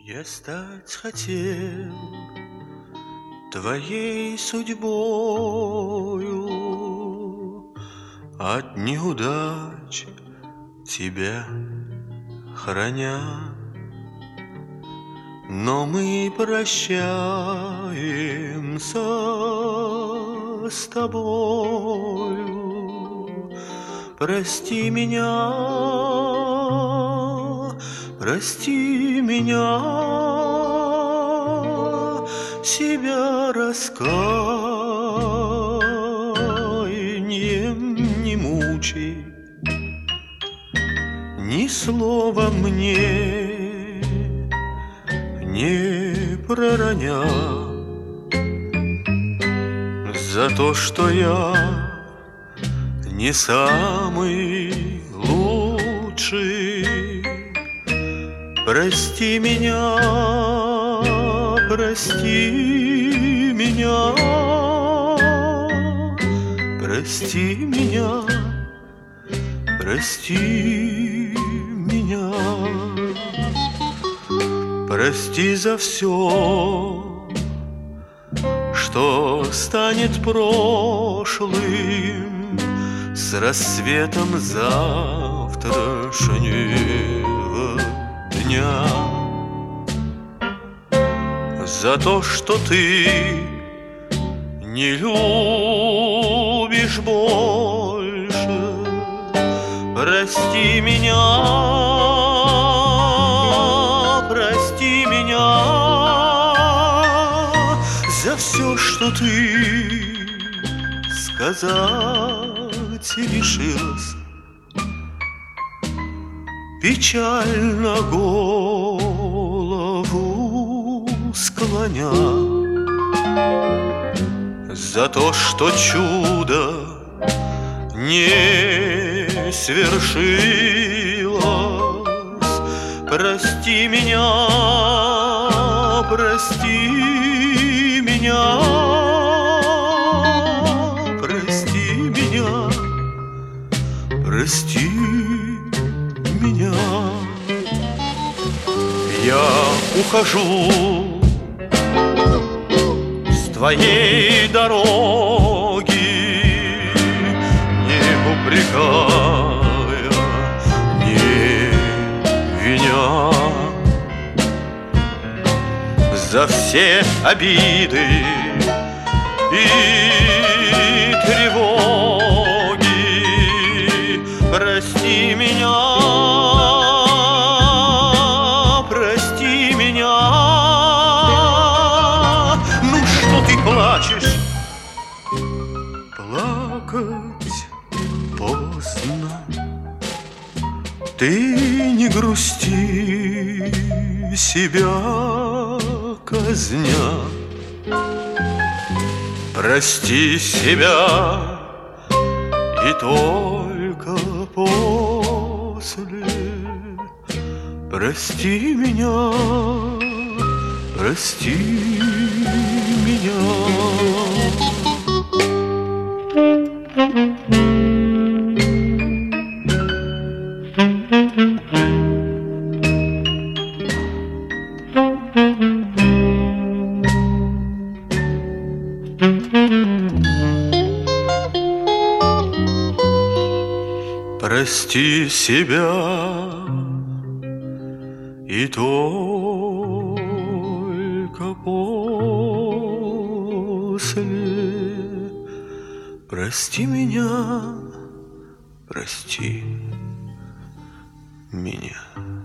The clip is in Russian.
Я стать хотел твоей судьбою, от неудач тебя храня. Но мы прощаемся с тобою. Прости меня, прости меня, себя раскаянием не мучай, ни слова мне не пророня за то, что я не самый лучший. Прости меня, прости меня, прости меня, прости меня. Прости за все, что станет прошлым с рассветом завтрашнего дня. За то, что ты не любишь больше, прости меня. Прости меня за все, что ты сказать решилась, печально голову склоня. За то, что чудо не свершилось, прости меня, прости меня, прости меня, прости меня. Я ухожу с твоей дороги, не упрекая, не виня за все обиды и тревоги. Прости меня, прости меня. Ну что ты плачешь? Плакать поздно. Ты не грусти, себя казня. Прости себя, и только после прости меня, прости меня. Прости себя, и только после прости меня, прости меня.